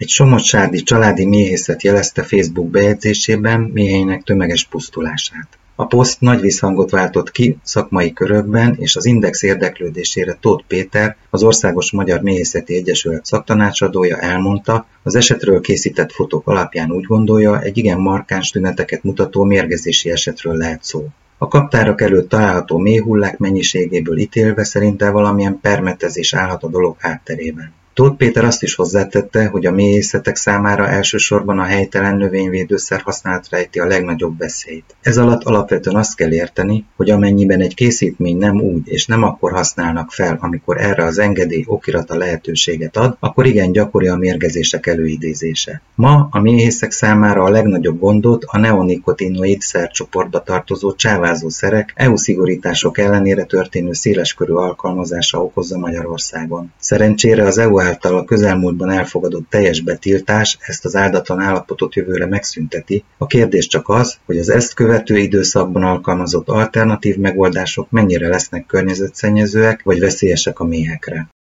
Egy somogysádi családi méhészet jelezte Facebook bejegyzésében méheinek tömeges pusztulását. A poszt nagy visszhangot váltott ki szakmai körökben, és az Index érdeklődésére Tóth Péter, az Országos Magyar Méhészeti Egyesület szaktanácsadója elmondta, az esetről készített fotók alapján úgy gondolja, egy igen markáns tüneteket mutató mérgezési esetről lehet szó. A kaptárak előtt található méhhullák mennyiségéből ítélve szerinte valamilyen permetezés állhat a dolog hátterében. Tóth Péter azt is hozzátette, hogy a méhészetek számára elsősorban a helytelen növényvédőszer használat rejti a legnagyobb veszélyt. Ez alatt alapvetően azt kell érteni, hogy amennyiben egy készítmény nem úgy és nem akkor használnak fel, amikor erre az engedély okirata lehetőséget ad, akkor igen gyakori a mérgezések előidézése. Ma a méhészek számára a legnagyobb gondot a neonikotinoid szercsoportba tartozó csávázó szerek EU szigorítások ellenére történő széleskörű alkalmazása okozza Magyarországon. Szerencsére az EU által a közelmúltban elfogadott teljes betiltás ezt az áldatlan állapotot jövőre megszünteti. A kérdés csak az, hogy az ezt követő időszakban alkalmazott alternatív megoldások mennyire lesznek környezetszennyezőek vagy veszélyesek a méhekre.